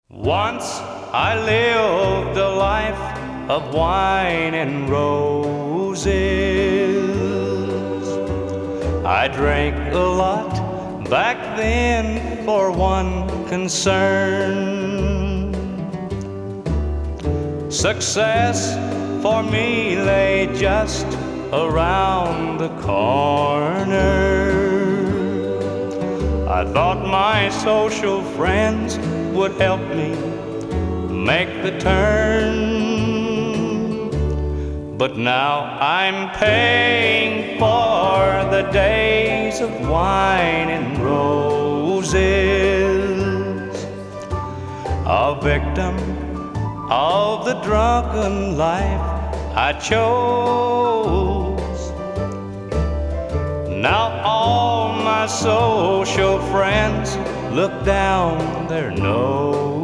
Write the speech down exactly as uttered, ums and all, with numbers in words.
Once I lived a life of wine and roses. I drank a lot back then for one concern. Success for me lay just around the corner. I thought my social friends would help me make the turn, but now I'm paying for the days of wine and roses, a victim of the drunken life I chose. Now all my social friends look down their nose.